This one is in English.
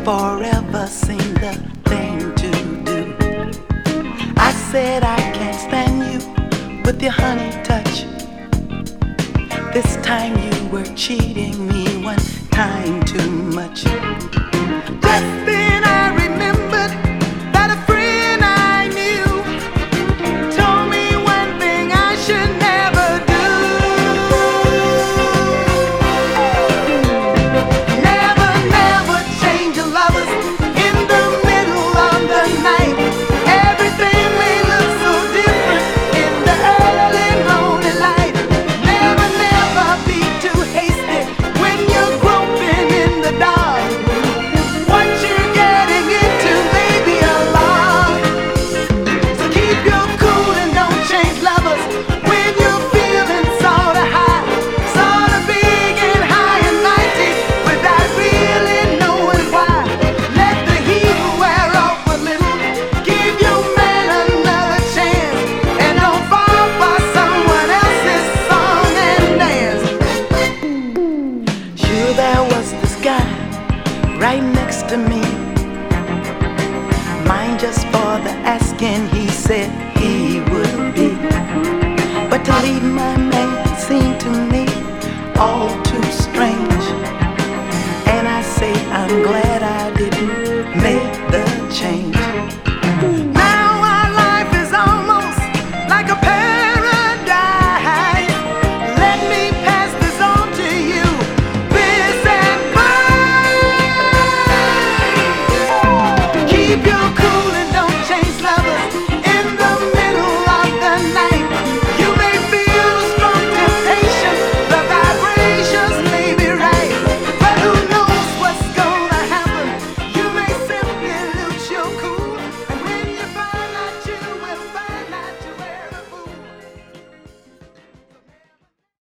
forever seemed the thing to do. I said I can't stand you with your honey touch. This time you were cheating me one time too much. Just then I remembered that a friend I knew told me one thing I should never do. Never, never change your lovers in the middle of the night. Everything may look so different in the early morning light. Never, never be too hasty when you're groping in the dark. What you're getting into may be alarm. So keep your cool and don't change lovers when you're feeling sorta high, sorta big and high and mighty without really knowing why. Let the heat wear off a little. Give your man another chance and don't fall for someone else's song and dance. Sure, there was this guy right next to me. Mine just for the asking, he said he would be. But to leave my